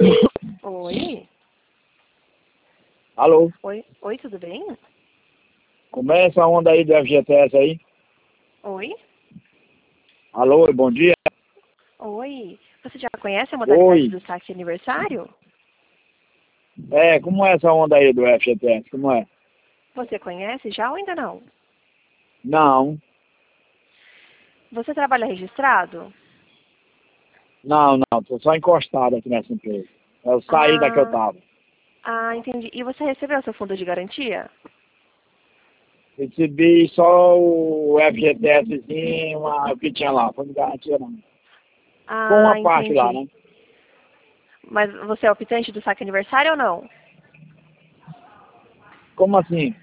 Oi? Alô? Oi, tudo bem? Começa a onda aí do FGTS aí. Oi? Alô, bom dia. Oi? Você já conhece a modalidade Oi. do saque aniversário? Como é essa onda aí do FGTS? Como é? Você conhece já ou ainda não? Não, Você trabalha registrado? não. Tô só encostado aqui nessa empresa. Eu saí da que eu Ah, tava. entendi. E você recebeu seu fundo de garantia? Recebi só o FGTSzinho, o que tinha lá. Foi de garantia não. Com Ah, uma parte lá, entendi. né? Mas você é optante do saque aniversário ou não? Como assim?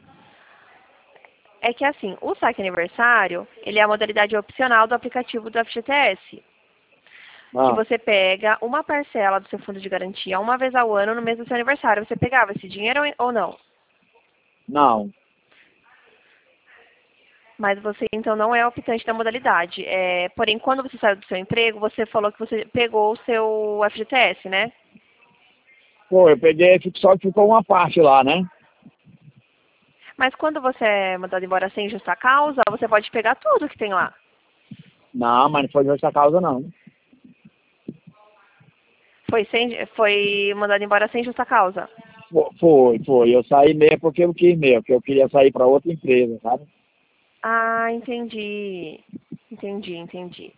É que assim, o saque aniversário, ele é a modalidade opcional do aplicativo do FGTS. Que Ah, você pega uma parcela do seu fundo de garantia uma vez ao ano no mês do seu aniversário. Você pegava esse dinheiro ou não? não. Mas você então não é optante da modalidade. Porém, quando você saiu do seu emprego, você falou que você pegou o seu FGTS, né? Pô, eu peguei, só que ficou uma parte lá, né? Mas quando você é mandado embora sem justa causa, você pode pegar tudo que tem lá. Não, mas não foi justa causa não. Foi mandado embora sem justa causa. Foi. Eu saí mesmo porque eu quis mesmo, porque eu queria sair para outra empresa, sabe? Ah, entendi. Entendi.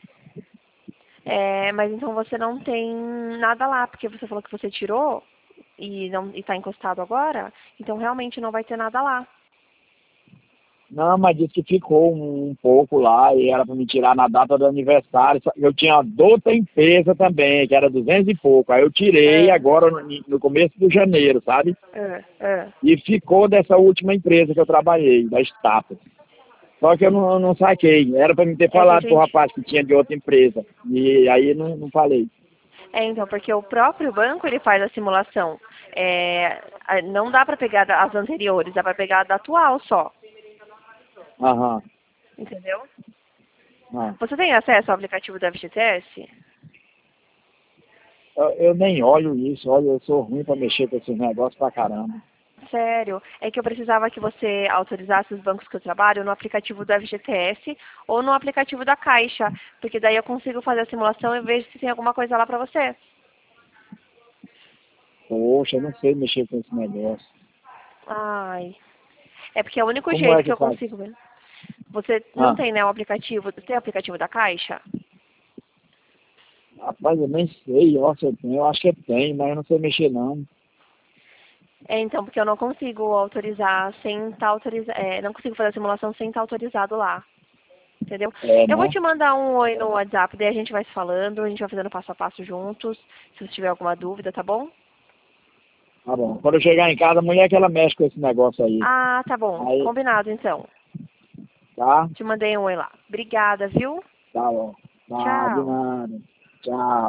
Mas então você não tem nada lá, porque você falou que você tirou e não está encostado agora, então realmente não vai ter nada lá. Não, mas disse que ficou um pouco lá e era para me tirar na data do aniversário. Eu tinha de outra empresa também, que era 200 e pouco. Aí eu tirei É, agora no começo de janeiro, sabe? é. E ficou dessa última empresa que eu trabalhei, da Estapa. Só que eu não saquei. Era para me ter É que a falado pro gente. rapaz que tinha de outra empresa. E aí não falei. Então, porque o próprio banco ele faz a simulação. Não dá para pegar as anteriores, dá para pegar a da atual só. Aham. Entendeu? Ah. Você tem acesso ao aplicativo da FGTS? Eu nem olho isso, olha, eu sou ruim para mexer com esses negócios pra caramba. Sério, é que eu precisava que você autorizasse os bancos que eu trabalho no aplicativo do FGTS ou no aplicativo da Caixa, porque daí eu consigo fazer a simulação e vejo se tem alguma coisa lá para você. Poxa, eu não sei mexer com esse negócio. Ai, é porque é o único Como é jeito que que eu faz? consigo ver. Você não Ah, tem, né, o aplicativo, tem o aplicativo da Caixa? rapaz, eu nem sei, ó, se eu tenho, eu acho que tem, mas eu não sei mexer não. Então, porque eu não consigo autorizar sem estar autorizado, não consigo fazer a simulação sem estar autorizado lá. Entendeu? É, Eu vou né? te mandar um oi no WhatsApp, daí a gente vai se falando, a gente vai fazendo passo a passo juntos, se você tiver alguma dúvida, tá bom? Tá bom. Quando eu chegar em casa, a mulher que ela mexe com esse negócio aí. Ah, tá bom. Aí, Combinado, então. tá? Te mandei um oi lá. Obrigada, viu? Tá bom. Tá, de Tchau. nada. Tchau.